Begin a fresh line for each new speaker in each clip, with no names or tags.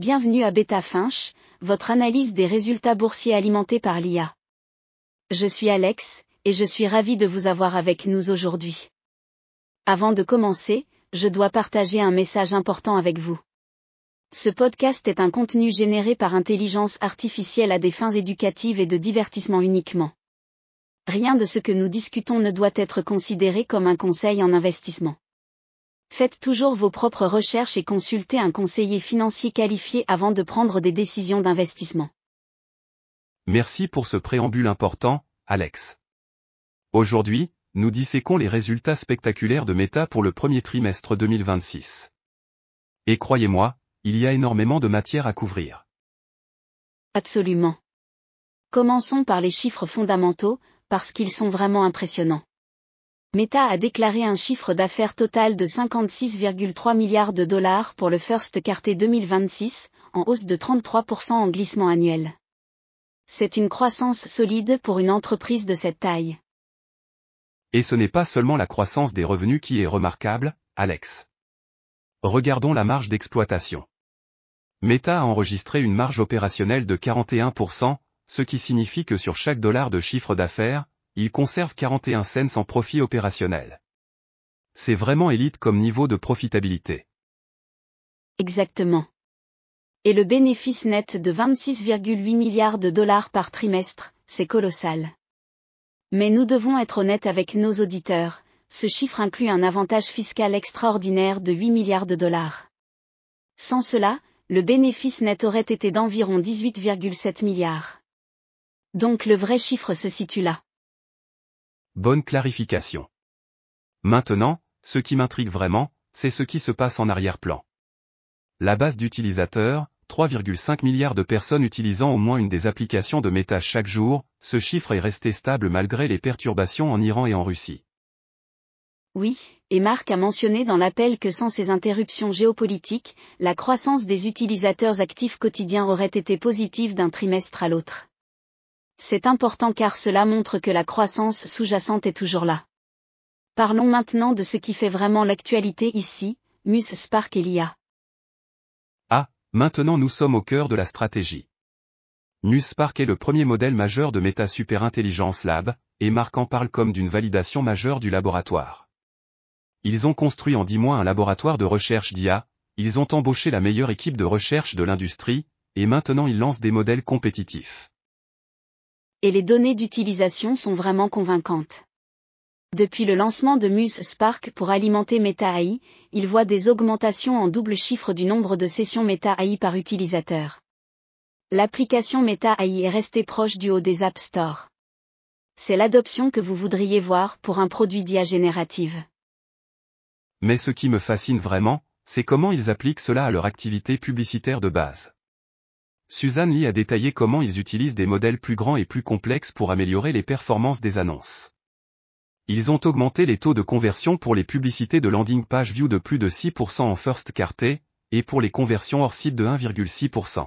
Bienvenue à BetaFinch, votre analyse des résultats boursiers alimentée par l'IA. Je suis Alex, et je suis ravi de vous avoir avec nous aujourd'hui. Avant de commencer, je dois partager un message important avec vous. Ce podcast est un contenu généré par intelligence artificielle à des fins éducatives et de divertissement uniquement. Rien de ce que nous discutons ne doit être considéré comme un conseil en investissement. Faites toujours vos propres recherches et consultez un conseiller financier qualifié avant de prendre des décisions d'investissement.
Merci pour ce préambule important, Alex. Aujourd'hui, nous disséquons les résultats spectaculaires de Meta pour le premier trimestre 2026. Et croyez-moi, il y a énormément de matière à couvrir.
Absolument. Commençons par les chiffres fondamentaux, parce qu'ils sont vraiment impressionnants. Meta a déclaré un chiffre d'affaires total de 56,3 milliards de dollars pour le first quarter 2026, en hausse de 33% en glissement annuel. C'est une croissance solide pour une entreprise de cette taille.
Et ce n'est pas seulement la croissance des revenus qui est remarquable, Alex. Regardons la marge d'exploitation. Meta a enregistré une marge opérationnelle de 41%, ce qui signifie que sur chaque dollar de chiffre d'affaires, il conserve 41 cents en profit opérationnel. C'est vraiment élite comme niveau de profitabilité.
Exactement. Et le bénéfice net de 26,8 milliards de dollars par trimestre, c'est colossal. Mais nous devons être honnêtes avec nos auditeurs, ce chiffre inclut un avantage fiscal extraordinaire de 8 milliards de dollars. Sans cela, le bénéfice net aurait été d'environ 18,7 milliards. Donc le vrai chiffre se situe là.
Bonne clarification. Maintenant, ce qui m'intrigue vraiment, c'est ce qui se passe en arrière-plan. La base d'utilisateurs, 3,5 milliards de personnes utilisant au moins une des applications de Meta chaque jour, ce chiffre est resté stable malgré les perturbations en Iran et en Russie.
Oui, et Marc a mentionné dans l'appel que sans ces interruptions géopolitiques, la croissance des utilisateurs actifs quotidiens aurait été positive d'un trimestre à l'autre. C'est important car cela montre que la croissance sous-jacente est toujours là. Parlons maintenant de ce qui fait vraiment l'actualité ici, Muse Spark et l'IA.
Ah, maintenant nous sommes au cœur de la stratégie. Muse Spark est le premier modèle majeur de Meta Super Intelligence Lab, et Marc en parle comme d'une validation majeure du laboratoire. Ils ont construit en 10 mois un laboratoire de recherche d'IA, ils ont embauché la meilleure équipe de recherche de l'industrie, et maintenant ils lancent des modèles compétitifs.
Et les données d'utilisation sont vraiment convaincantes. Depuis le lancement de Muse Spark pour alimenter Meta AI, il voit des augmentations en double chiffre du nombre de sessions Meta AI par utilisateur. L'application Meta AI est restée proche du haut des App Store. C'est l'adoption que vous voudriez voir pour un produit d'IA générative.
Mais ce qui me fascine vraiment, c'est comment ils appliquent cela à leur activité publicitaire de base. Suzanne Lee a détaillé comment ils utilisent des modèles plus grands et plus complexes pour améliorer les performances des annonces. Ils ont augmenté les taux de conversion pour les publicités de landing page view de plus de 6% en first quarter, et pour les conversions hors site de 1,6%.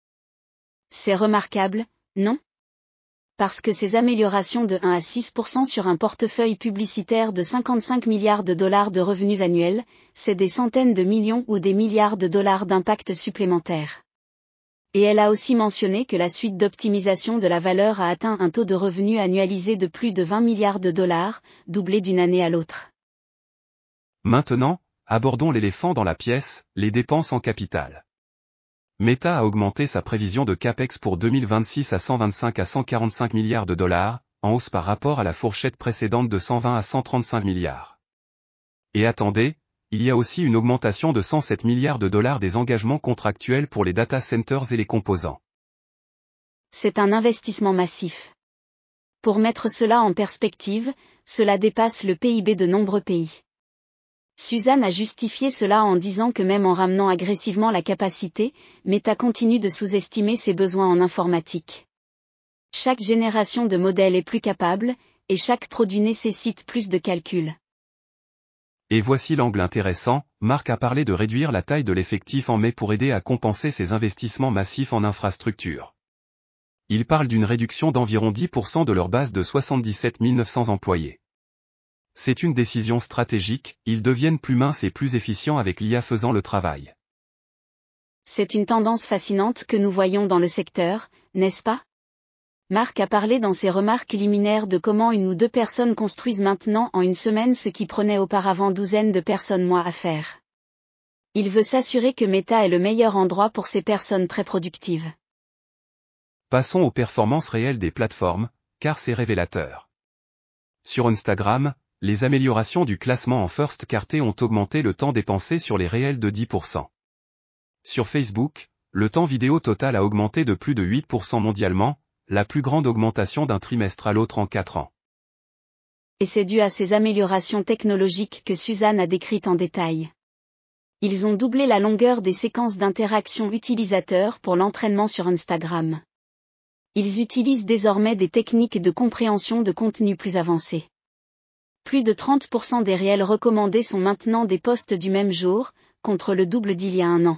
C'est remarquable, non ? Parce que ces améliorations de 1 à 6% sur un portefeuille publicitaire de 55 milliards de dollars de revenus annuels, c'est des centaines de millions ou des milliards de dollars d'impact supplémentaires. Et elle a aussi mentionné que la suite d'optimisation de la valeur a atteint un taux de revenu annualisé de plus de 20 milliards de dollars, doublé d'une année à l'autre.
Maintenant, abordons l'éléphant dans la pièce, les dépenses en capital. Meta a augmenté sa prévision de CAPEX pour 2026 à 125 à 145 milliards de dollars, en hausse par rapport à la fourchette précédente de 120 à 135 milliards. Et attendez, il y a aussi une augmentation de 107 milliards de dollars des engagements contractuels pour les data centers et les composants.
C'est un investissement massif. Pour mettre cela en perspective, cela dépasse le PIB de nombreux pays. Suzanne a justifié cela en disant que même en ramenant agressivement la capacité, Meta continue de sous-estimer ses besoins en informatique. Chaque génération de modèles est plus capable, et chaque produit nécessite plus de calculs.
Et voici l'angle intéressant, Marc a parlé de réduire la taille de l'effectif en mai pour aider à compenser ces investissements massifs en infrastructure. Il parle d'une réduction d'environ 10% de leur base de 77 900 employés. C'est une décision stratégique, ils deviennent plus minces et plus efficients avec l'IA faisant le travail.
C'est une tendance fascinante que nous voyons dans le secteur, n'est-ce pas? Mark a parlé dans ses remarques liminaires de comment 1 ou 2 personnes construisent maintenant en une semaine ce qui prenait auparavant douzaines de personnes mois à faire. Il veut s'assurer que Meta est le meilleur endroit pour ces personnes très productives.
Passons aux performances réelles des plateformes, car c'est révélateur. Sur Instagram, les améliorations du classement en First Quarter ont augmenté le temps dépensé sur les réels de 10%. Sur Facebook, le temps vidéo total a augmenté de plus de 8% mondialement, la plus grande augmentation d'un trimestre à l'autre en 4 ans.
Et c'est dû à ces améliorations technologiques que Suzanne a décrites en détail. Ils ont doublé la longueur des séquences d'interaction utilisateurs pour l'entraînement sur Instagram. Ils utilisent désormais des techniques de compréhension de contenu plus avancées. Plus de 30% des réels recommandés sont maintenant des posts du même jour, contre le double d'il y a 1 an.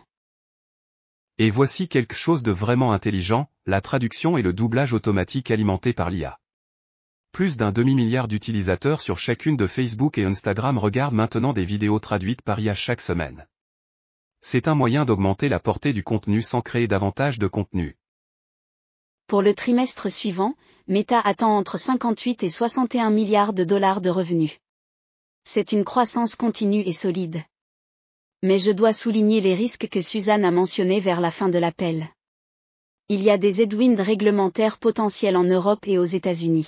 Et voici quelque chose de vraiment intelligent, la traduction et le doublage automatique alimenté par l'IA. Plus d'un demi-milliard d'utilisateurs sur chacune de Facebook et Instagram regardent maintenant des vidéos traduites par IA chaque semaine. C'est un moyen d'augmenter la portée du contenu sans créer davantage de contenu.
Pour le trimestre suivant, Meta attend entre 58 et 61 milliards de dollars de revenus. C'est une croissance continue et solide. Mais je dois souligner les risques que Suzanne a mentionnés vers la fin de l'appel. Il y a des headwinds réglementaires potentiels en Europe et aux États-Unis.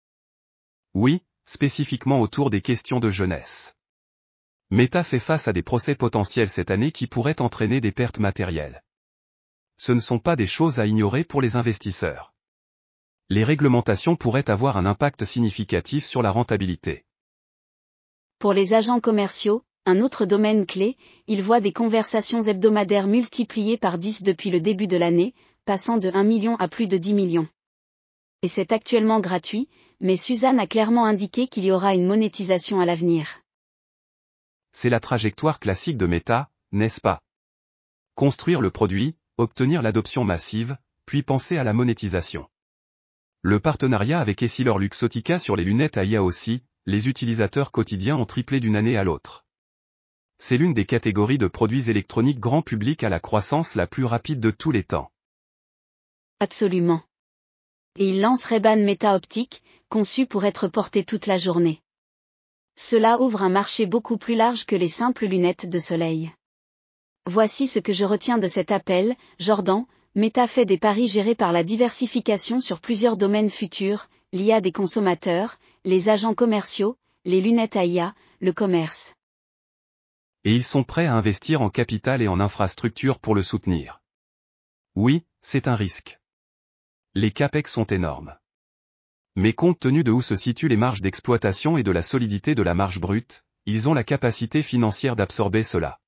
Oui, spécifiquement autour des questions de jeunesse. Meta fait face à des procès potentiels cette année qui pourraient entraîner des pertes matérielles. Ce ne sont pas des choses à ignorer pour les investisseurs. Les réglementations pourraient avoir un impact significatif sur la rentabilité.
Pour les agents commerciaux, un autre domaine clé, ils voient des conversations hebdomadaires multipliées par 10 depuis le début de l'année, passant de 1 million à plus de 10 millions. Et c'est actuellement gratuit, mais Suzanne a clairement indiqué qu'il y aura une monétisation à l'avenir.
C'est la trajectoire classique de Meta, n'est-ce pas? Construire le produit, obtenir l'adoption massive, puis penser à la monétisation. Le partenariat avec EssilorLuxottica sur les lunettes à IA aussi, les utilisateurs quotidiens ont triplé d'une année à l'autre. C'est l'une des catégories de produits électroniques grand public à la croissance la plus rapide de tous les temps.
Absolument. Et il lance Ray-Ban Meta Optique, conçu pour être porté toute la journée. Cela ouvre un marché beaucoup plus large que les simples lunettes de soleil. Voici ce que je retiens de cet appel, Jordan. Meta fait des paris gérés par la diversification sur plusieurs domaines futurs, l'IA des consommateurs, les agents commerciaux, les lunettes à IA, le commerce.
Et ils sont prêts à investir en capital et en infrastructure pour le soutenir. Oui, c'est un risque. Les capex sont énormes. Mais compte tenu de où se situent les marges d'exploitation et de la solidité de la marge brute, ils ont la capacité financière d'absorber cela.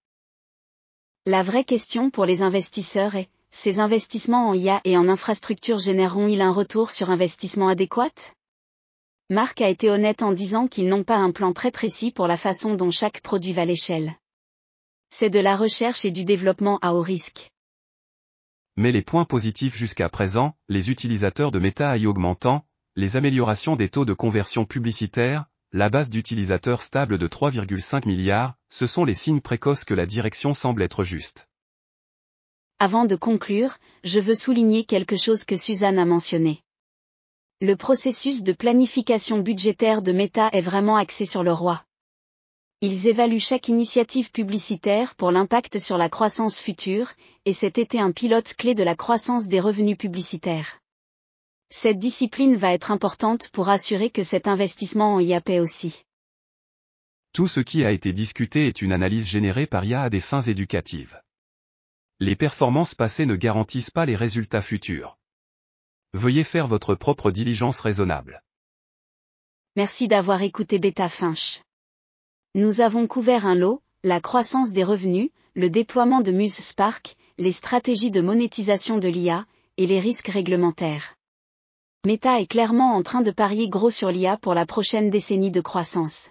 La vraie question pour les investisseurs est, ces investissements en IA et en infrastructure généreront-ils un retour sur investissement adéquat? Mark a été honnête en disant qu'ils n'ont pas un plan très précis pour la façon dont chaque produit va à l'échelle. C'est de la recherche et du développement à haut risque.
Mais les points positifs jusqu'à présent, les utilisateurs de Meta AI augmentant, les améliorations des taux de conversion publicitaire, la base d'utilisateurs stable de 3,5 milliards, ce sont les signes précoces que la direction semble être juste.
Avant de conclure, je veux souligner quelque chose que Suzanne a mentionné. Le processus de planification budgétaire de Meta est vraiment axé sur le ROI. Ils évaluent chaque initiative publicitaire pour l'impact sur la croissance future, et cet été un pilote clé de la croissance des revenus publicitaires. Cette discipline va être importante pour assurer que cet investissement en IA paie aussi.
Tout ce qui a été discuté est une analyse générée par IA à des fins éducatives. Les performances passées ne garantissent pas les résultats futurs. Veuillez faire votre propre diligence raisonnable.
Merci d'avoir écouté Beta Finch. Nous avons couvert un lot, la croissance des revenus, le déploiement de Muse Spark, les stratégies de monétisation de l'IA, et les risques réglementaires. Meta est clairement en train de parier gros sur l'IA pour la prochaine décennie de croissance.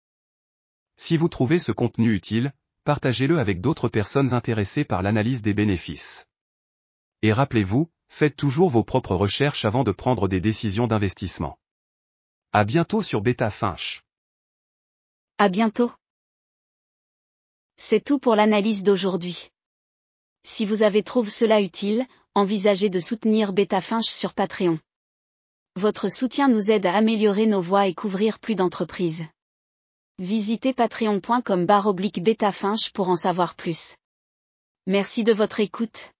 Si vous trouvez ce contenu utile, partagez-le avec d'autres personnes intéressées par l'analyse des bénéfices. Et rappelez-vous, faites toujours vos propres recherches avant de prendre des décisions d'investissement. À bientôt sur Beta Finch.
À bientôt. C'est tout pour l'analyse d'aujourd'hui. Si vous avez trouvé cela utile, envisagez de soutenir Betafinch sur Patreon. Votre soutien nous aide à améliorer nos voix et couvrir plus d'entreprises. Visitez patreon.com/Betafinch pour en savoir plus. Merci de votre écoute.